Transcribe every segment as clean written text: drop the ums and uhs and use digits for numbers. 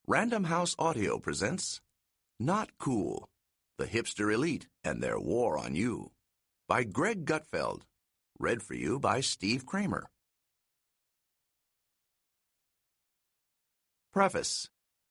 Random House Audio presents Not Cool, The Hipster Elite and Their War on You by Greg Gutfeld, read for you by Steve Kramer. Preface.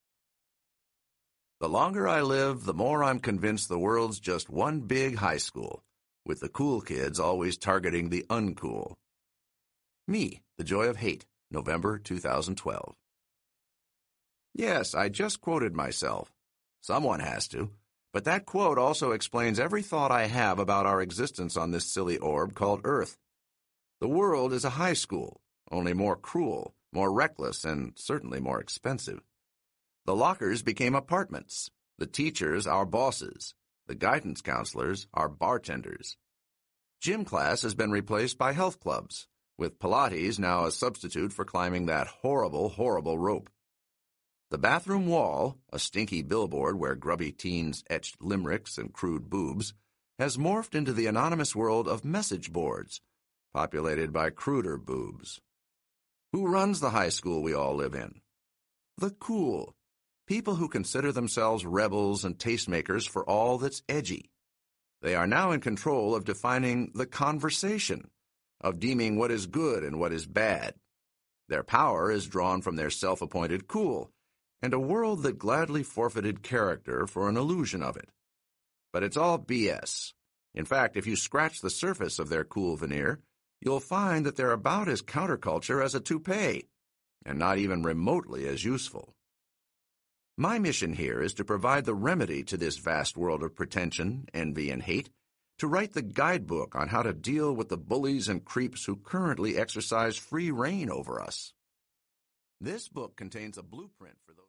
The longer I live, the more I'm convinced the world's just one big high school, with the cool kids always targeting the uncool. Me, The Joy of Hate, November 2012. Yes, I just quoted myself. Someone has to. But that quote also explains every thought I have about our existence on this silly orb called Earth. The world is a high school, only more cruel, more reckless, and certainly more expensive. The lockers became apartments, the teachers our bosses, the guidance counselors our bartenders. Gym class has been replaced by health clubs, with Pilates now a substitute for climbing that horrible, horrible rope. The bathroom wall, a stinky billboard where grubby teens etched limericks and crude boobs, has morphed into the anonymous world of message boards, populated by cruder boobs. Who runs the high school we all live in? The cool. People who consider themselves rebels and tastemakers for all that's edgy. They are now in control of defining the conversation, of deeming what is good and what is bad. Their power is drawn from their self-appointed cool, and a world that gladly forfeited character for an illusion of it. But it's all BS. In fact, if you scratch the surface of their cool veneer, you'll find that they're about as counterculture as a toupee, and not even remotely as useful. My mission here is to provide the remedy to this vast world of pretension, envy, and hate, to write the guidebook on how to deal with the bullies and creeps who currently exercise free reign over us. This book contains a blueprint for those